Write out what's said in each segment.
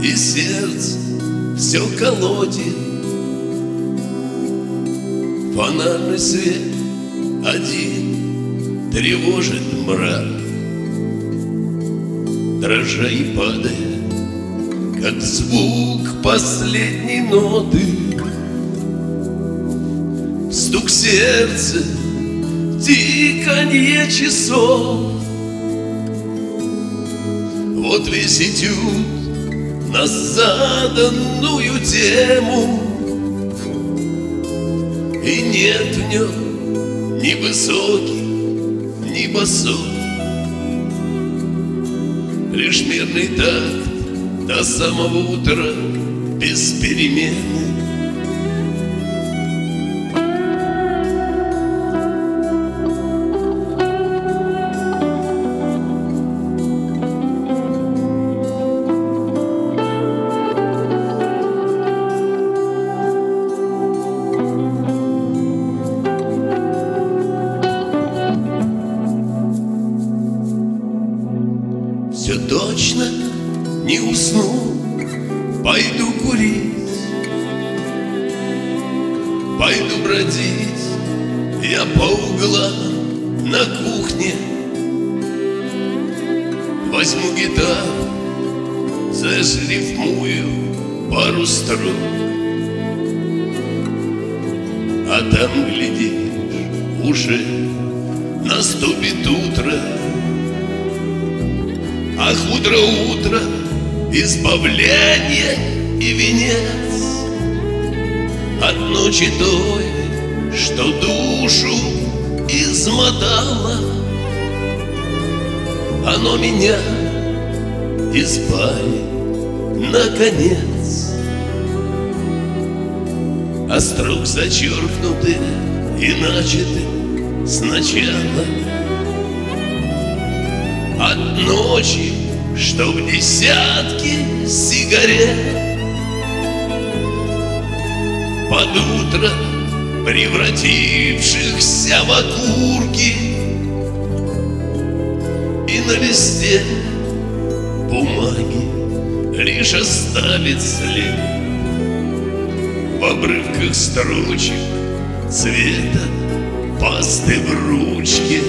и сердце все колотит. Фонарный свет один тревожит мрак, дрожа и падая, как звук последней ноты. Стук сердца, тиканье часов. Вот весь этюд на заданную тему, и нет в нем ни высоких, ни басов, лишь мирный такт до самого утра без перемены. Все точно не усну, пойду курить, пойду бродить я по углам на кухне. Возьму гитару, зашрифмую пару строк, а там, глядишь, уже наступит утро. Ах, утро, избавление и венец от ночи той, что душу измотало. Оно меня избавит наконец. А строк зачеркнуты и начаты сначала. От ночи, что в десятки сигарет, под утро превратившихся в окурки, и на листе бумаги лишь оставит след в обрывках строчек цвета пасты в ручке.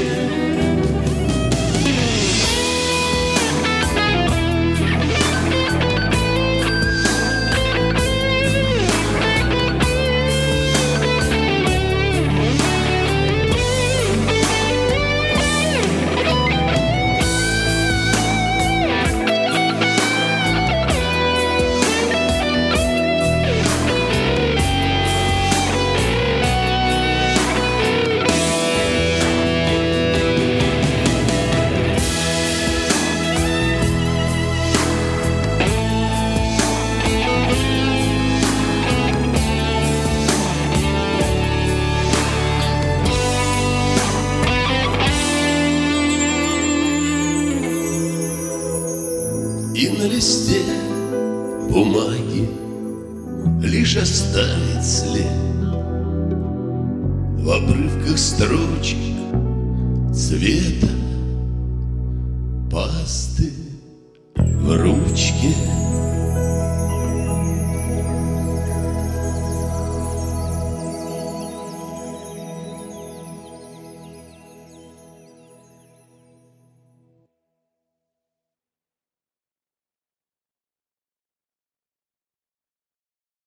И на листе бумаги лишь оставит след в обрывках строчек цвета пасты в ручке.